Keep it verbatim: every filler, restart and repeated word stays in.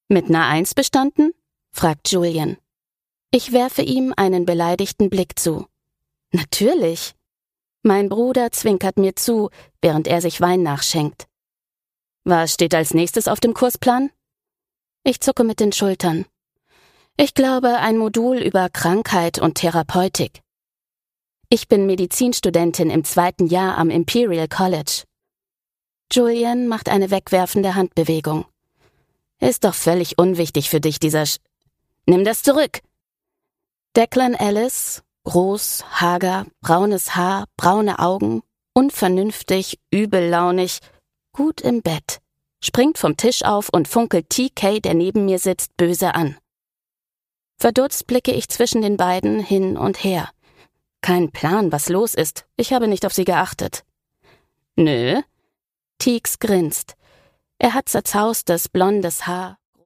Mit ner Eins bestanden? Fragt Julian. Ich werfe ihm einen beleidigten Blick zu. Natürlich. Mein Bruder zwinkert mir zu, während er sich Wein nachschenkt. Was steht als nächstes auf dem Kursplan? Ich zucke mit den Schultern. Ich glaube, ein Modul über Krankheit und Therapeutik. Ich bin Medizinstudentin im zweiten Jahr am Imperial College. Julian macht eine wegwerfende Handbewegung. Ist doch völlig unwichtig für dich, dieser Sch... Nimm das zurück! Declan Ellis, groß, hager, braunes Haar, braune Augen, unvernünftig, übellaunig, gut im Bett, springt vom Tisch auf und funkelt T K, der neben mir sitzt, böse an. Verdutzt blicke ich zwischen den beiden hin und her. Kein Plan, was los ist. Ich habe nicht auf sie geachtet. Nö. Teeks grinst. Er hat zerzaustes, blondes Haar.